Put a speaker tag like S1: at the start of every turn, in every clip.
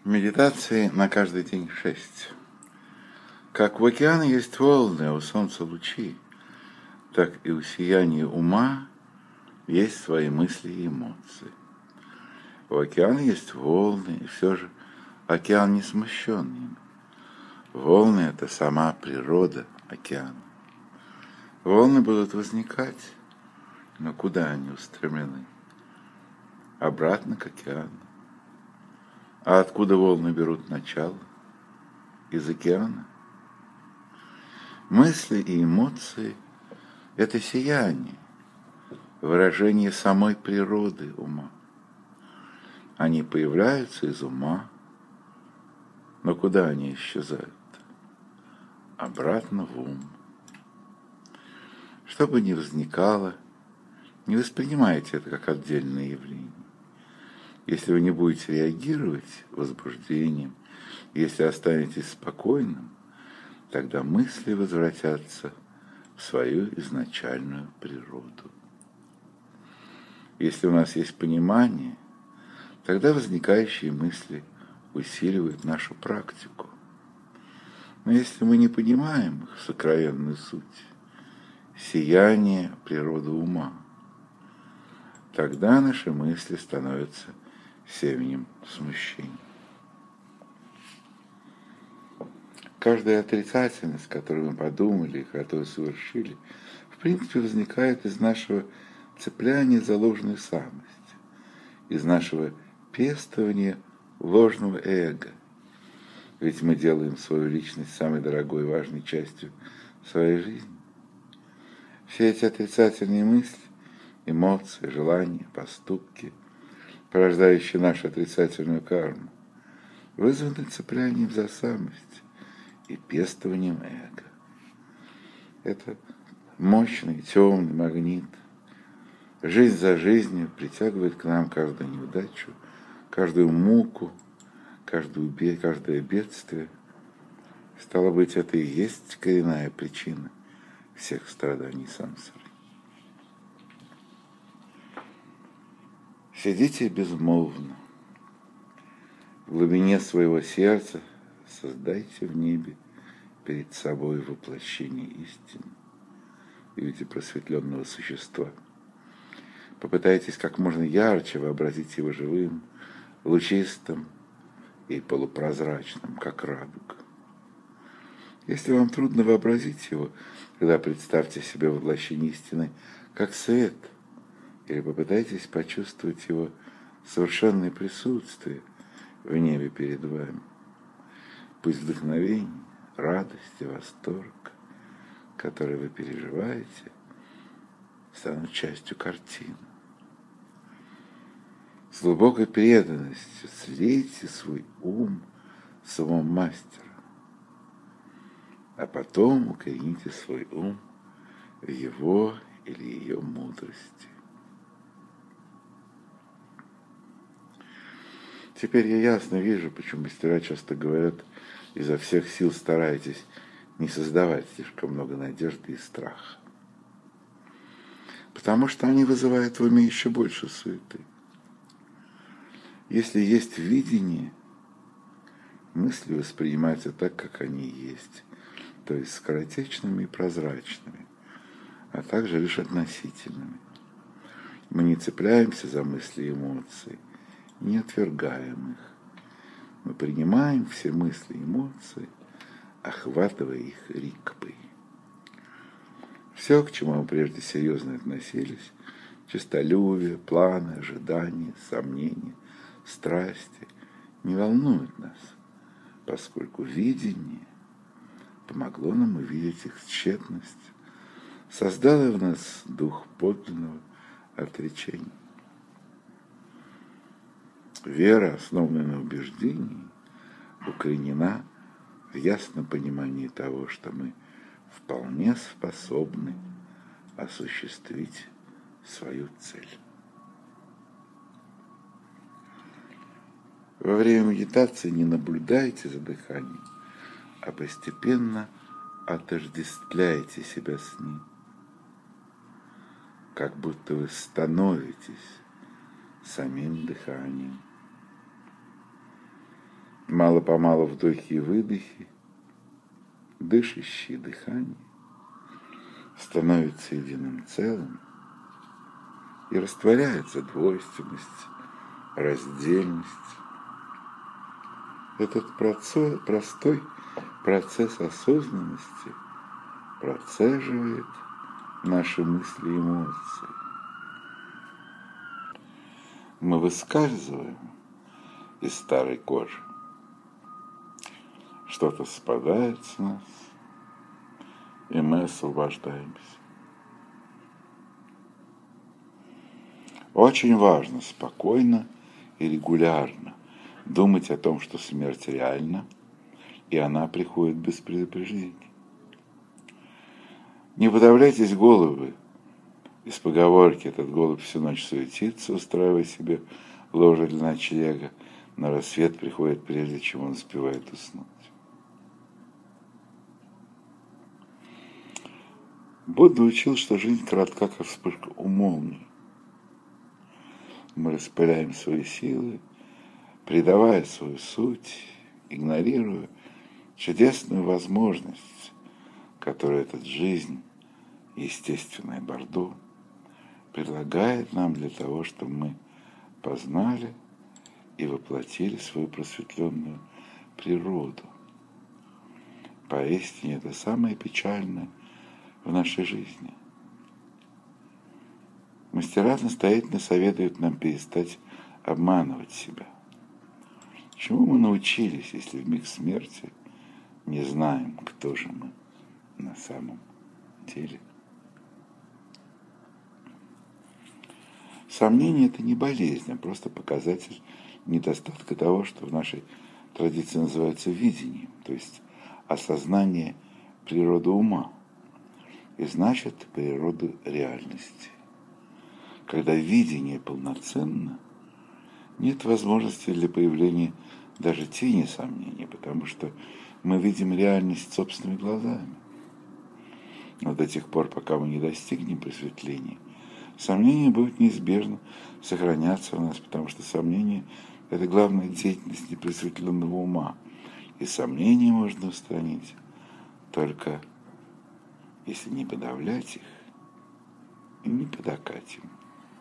S1: Медитации на каждый день 6. Как в океане есть волны, а у солнца лучи, так и у сияния ума есть свои мысли и эмоции. У океана есть волны, и все же океан не смущен ими. Волны – это сама природа океана. Волны будут возникать, но куда они устремлены? Обратно к океану. А откуда волны берут начало? Из океана. Мысли и эмоции – это сияние, выражение самой природы ума. Они появляются из ума, но куда они исчезают? Обратно в ум. Что бы ни возникало, не воспринимайте это как отдельное явление. Если вы не будете реагировать возбуждением, если останетесь спокойным, тогда мысли возвратятся в свою изначальную природу. Если у нас есть понимание, тогда возникающие мысли усиливают нашу практику. Но если мы не понимаем их сокровенную суть, сияние природы ума, тогда наши мысли становятся семенем смущения. Каждая отрицательность, которую мы подумали и которую совершили, в принципе, возникает из нашего цепляния за ложную самость, из нашего пестования ложного эго. Ведь мы делаем свою личность самой дорогой и важной частью своей жизни. Все эти отрицательные мысли, эмоции, желания, поступки, порождающие нашу отрицательную карму, вызваны цеплянием за самость и пестованием эго. Это мощный темный магнит. Жизнь за жизнью притягивает к нам каждую неудачу, каждую муку, каждое бедствие. Стало быть, это и есть коренная причина всех страданий сансары. Сидите безмолвно. В глубине своего сердца создайте в небе перед собой воплощение истины в виде просветленного существа. Попытайтесь как можно ярче вообразить его живым, лучистым и полупрозрачным, как радуга. Если вам трудно вообразить его, тогда представьте себе воплощение истины как свет, или попытайтесь почувствовать его совершенное присутствие в небе перед вами. Пусть вдохновение, радость и восторг, которые вы переживаете, станут частью картины. С глубокой преданностью слейте свой ум с умом мастера, а потом укорените свой ум в его или ее мудрости. Теперь я ясно вижу, почему мастера часто говорят: изо всех сил старайтесь не создавать слишком много надежды и страха. Потому что они вызывают в уме еще больше суеты. Если есть видение, мысли воспринимаются так, как они есть, то есть скоротечными и прозрачными, а также лишь относительными. Мы не цепляемся за мысли и эмоции, не отвергаем их. Мы принимаем все мысли и эмоции, охватывая их рикбой. Все, к чему мы прежде серьезно относились, честолюбие, планы, ожидания, сомнения, страсти, не волнует нас, поскольку видение помогло нам увидеть их тщетность, создало в нас дух подлинного отречения. Вера, основанная на убеждении, укоренена в ясном понимании того, что мы вполне способны осуществить свою цель. Во время медитации не наблюдайте за дыханием, а постепенно отождествляйте себя с ним, как будто вы становитесь самим дыханием. мало-помалу вдохи и выдохи, дышащие дыхание становится единым целым, и растворяется двойственность, раздельность. Этот простой процесс осознанности процеживает наши мысли и эмоции. Мы выскальзываем из старой кожи. Что-то спадает с нас, и мы освобождаемся. Очень важно спокойно и регулярно думать о том, что смерть реальна, и она приходит без предупреждения. Не подавляйтесь голуби. Из поговорки «этот голубь всю ночь суетится, устраивая себе ложе для ночлега, на рассвет приходит, прежде чем он успевает уснуть». Будда учил, что жизнь коротка, как вспышка у молнии. Мы распыляем свои силы, предавая свою суть, игнорируя чудесную возможность, которую эта жизнь, естественное Бордо, предлагает нам для того, чтобы мы познали и воплотили свою просветленную природу. Поистине это самое печальное в нашей жизни. Мастера настоятельно советуют нам перестать обманывать себя. Чему мы научились, если в миг смерти не знаем, кто же мы на самом деле? Сомнение – это не болезнь, а просто показатель недостатка того, что в нашей традиции называется видением, то есть осознание природы ума, и значит природы реальности. Когда видение полноценно, нет возможности для появления даже тени сомнений, потому что мы видим реальность собственными глазами. Но до тех пор, пока мы не достигнем просветления, сомнения будут неизбежно сохраняться у нас, потому что сомнение – это главная деятельность непросветленного ума, и сомнения можно устранить только если не подавлять их и не потакать им.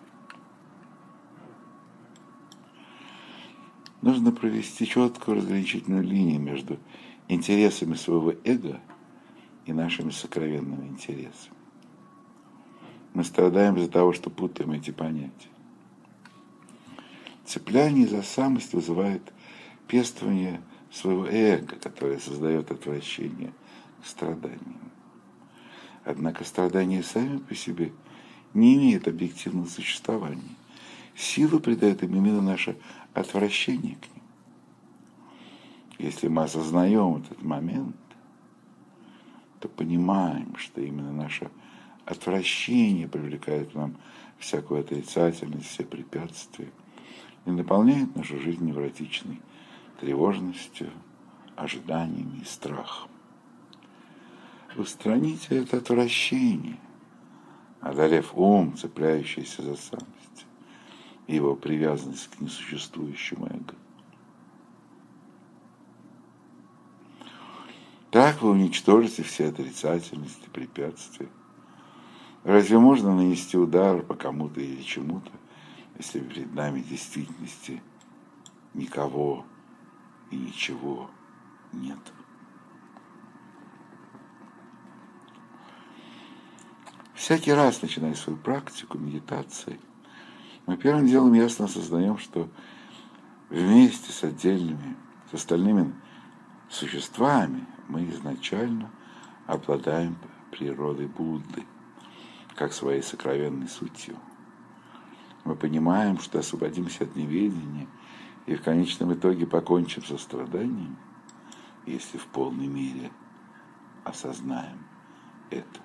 S1: Нужно провести четкую разграничительную линию между интересами своего эго и нашими сокровенными интересами. Мы страдаем из-за того, что путаем эти понятия. Цепляние за самость вызывает пестование своего эго, которое создает отвращение к страданиям. Однако страдания сами по себе не имеют объективного существования. Силу придает им именно наше отвращение к ним. Если мы осознаем этот момент, то понимаем, что именно наше отвращение привлекает к нам всякую отрицательность, все препятствия и наполняет нашу жизнь невротичной тревожностью, ожиданиями и страхом. Устраните это отвращение, одолев ум, цепляющийся за самость, и его привязанность к несуществующему эго. Так вы уничтожите все отрицательности, препятствия. Разве можно нанести удар по кому-то или чему-то, если перед нами в действительности никого и ничего нет? Всякий раз, начиная свою практику медитации, мы первым делом ясно осознаем, что вместе с остальными существами мы изначально обладаем природой Будды, как своей сокровенной сутью. Мы понимаем, что освободимся от неведения и в конечном итоге покончим со страданием, если в полной мере осознаем это.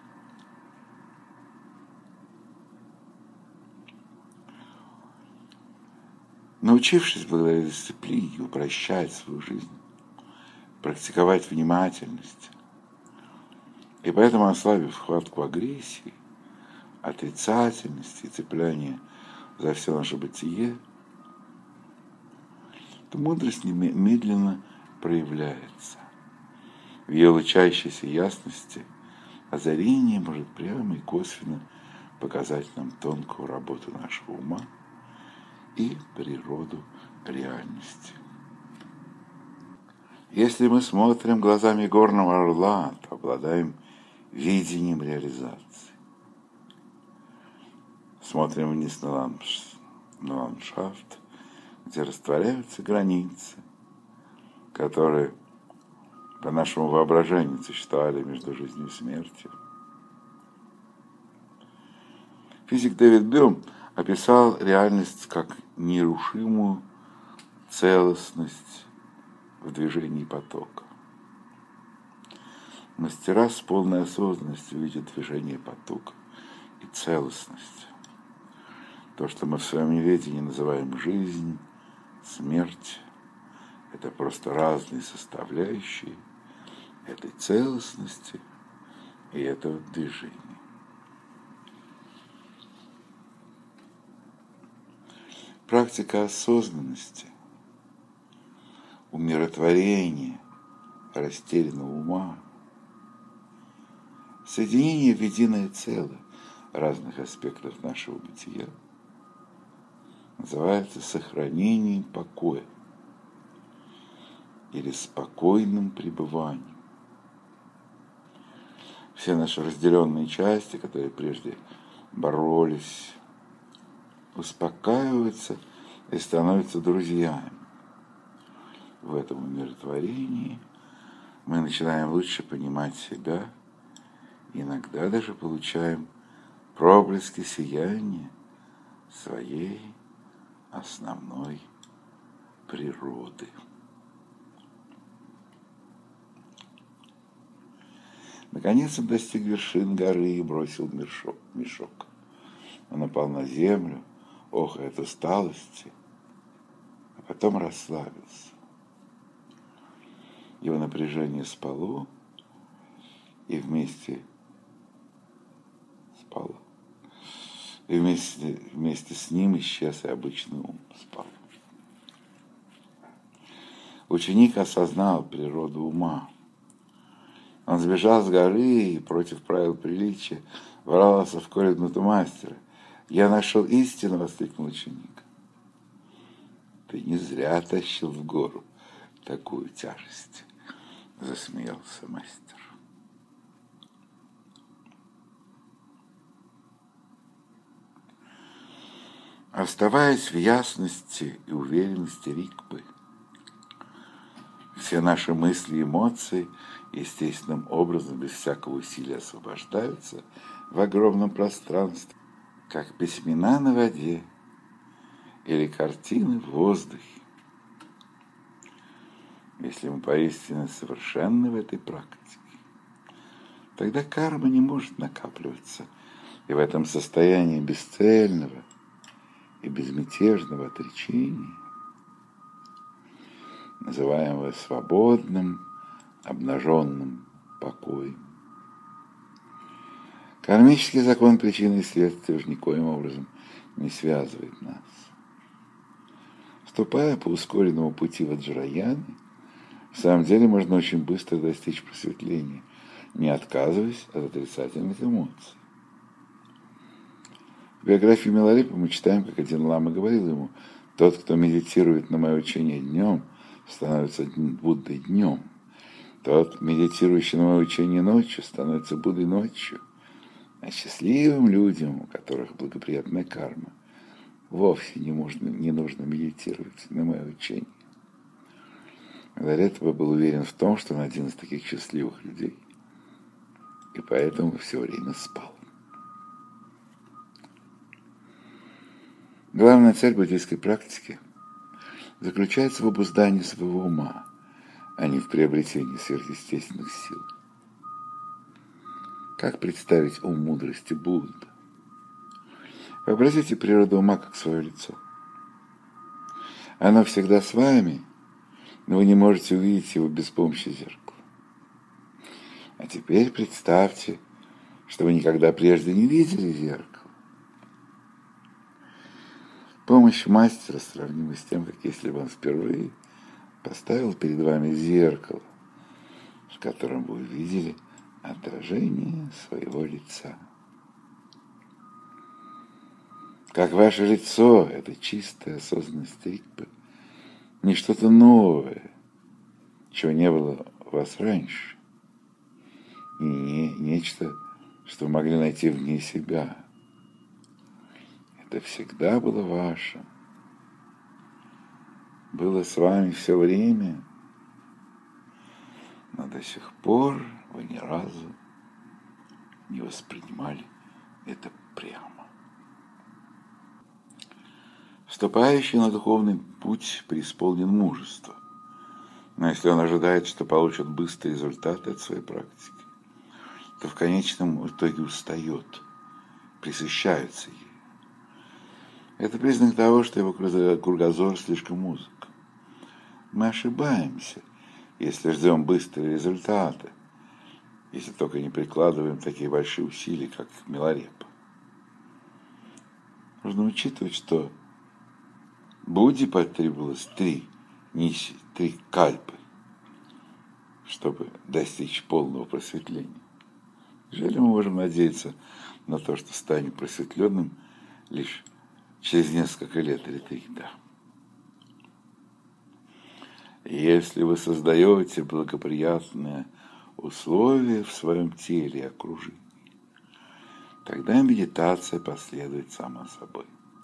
S1: Научившись благодаря дисциплине упрощать свою жизнь, практиковать внимательность, и поэтому ослабив хватку агрессии, отрицательности и цепляния за все наше бытие, то мудрость медленно проявляется. В ее лучащейся ясности озарение может прямо и косвенно показать нам тонкую работу нашего ума и природу реальности. Если мы смотрим глазами горного орла, то обладаем видением реализации. Смотрим вниз на ландшафт, где растворяются границы, которые по нашему воображению существовали между жизнью и смертью. Физик Дэвид Бюм описал реальность как нерушимую целостность в движении потока. Мастера с полной осознанностью видят движение потока и целостность. То, что мы в своем неведении называем жизнь, смерть, это просто разные составляющие этой целостности и этого движения. Практика осознанности, умиротворения, растерянного ума, соединение в единое целое разных аспектов нашего бытия называется сохранением покоя или спокойным пребыванием. Все наши разделенные части, которые прежде боролись, успокаиваются и становятся друзьями. В этом умиротворении мы начинаем лучше понимать себя, и иногда даже получаем проблески сияния своей основной природы. Наконец он достиг вершин горы и бросил мешок. Он упал на землю, охая от усталости, а потом расслабился. Его напряжение спало, и вместе с ним исчез и обычный ум спал. Ученик осознал природу ума. Он сбежал с горы и против правил приличия ворвался в комнату мастера. «Я нашел истину!» — воскликнул ученик. «Ты не зря тащил в гору такую тяжесть!» — засмеялся мастер. Оставаясь в ясности и уверенности Ригпы, все наши мысли и эмоции естественным образом, без всякого усилия освобождаются в огромном пространстве, как письмена на воде или картины в воздухе. Если мы поистине совершенны в этой практике, тогда карма не может накапливаться, и в этом состоянии бесцельного и безмятежного отречения, называемого свободным, обнаженным покоем, кармический закон причины и следствия уж никоим образом не связывает нас. Ступая по ускоренному пути Ваджраяны, в самом деле можно очень быстро достичь просветления, не отказываясь от отрицательных эмоций. В биографии Миларепы мы читаем, как один лама говорил ему: «Тот, кто медитирует на мое учение днем, становится Буддой днем. Тот, медитирующий на мое учение ночью, становится Буддой ночью. А счастливым людям, у которых благоприятная карма, вовсе не нужно медитировать на мое учение». Миларепа был уверен в том, что он один из таких счастливых людей, и поэтому все время спал. Главная цель буддийской практики заключается в обуздании своего ума, а не в приобретении сверхъестественных сил. Как представить ум мудрости Будды? Вообразите природу ума как свое лицо. Оно всегда с вами, но вы не можете увидеть его без помощи зеркала. А теперь представьте, что вы никогда прежде не видели зеркало. Помощь мастера сравнима с тем, как если бы он впервые поставил перед вами зеркало, в котором вы увидели отражение своего лица. Как ваше лицо – это чистая осознанность Рикпы, не что-то новое, чего не было у вас раньше, и не нечто, что вы могли найти вне себя. Это всегда было вашим, было с вами все время, но до сих пор вы ни разу не воспринимали это прямо. Вступающий на духовный путь преисполнен мужества. Но если он ожидает, что получит быстрые результаты от своей практики, то в конечном итоге устает, пресыщается ей. Это признак того, что его кругозор слишком узок. Мы ошибаемся, если ждем быстрые результаты, если только не прикладываем такие большие усилия, как Миларепа. Нужно учитывать, что Будде потребовалось 3 ниси, 3 кальпы, чтобы достичь полного просветления. Неужели мы можем надеяться на то, что станем просветленным лишь через несколько лет или 3, да? Если вы создаете благоприятные условия в своем теле и окружении, тогда медитация последует сама собой.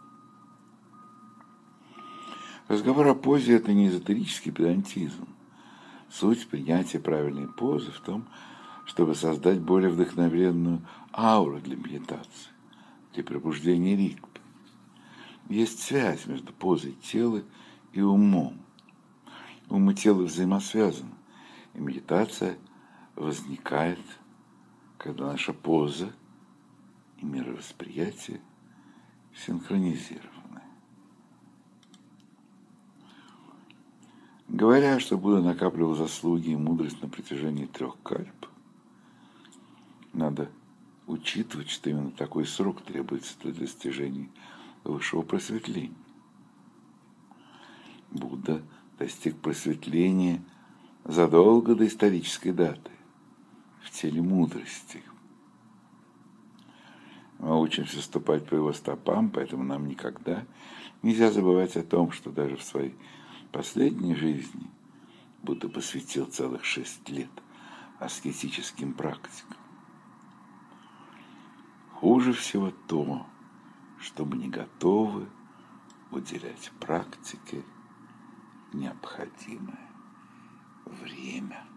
S1: Разговор о позе – это не эзотерический педантизм. Суть принятия правильной позы в том, чтобы создать более вдохновенную ауру для медитации, для пробуждения Рикпы. Есть связь между позой тела и умом. Ум и тело взаимосвязаны, и медитация возникает, когда наша поза и мировосприятие синхронизированы. Говоря, что Будда накапливал заслуги и мудрость на протяжении 3 кальп, надо учитывать, что именно такой срок требуется для достижения высшего просветления. Будда достиг просветления задолго до исторической даты, в теле мудрости. Мы учимся ступать по его стопам, поэтому нам никогда нельзя забывать о том, что даже в своей последней жизни Будда посвятил целых 6 лет аскетическим практикам. Хуже всего то, что мы не готовы уделять практике необходимое время.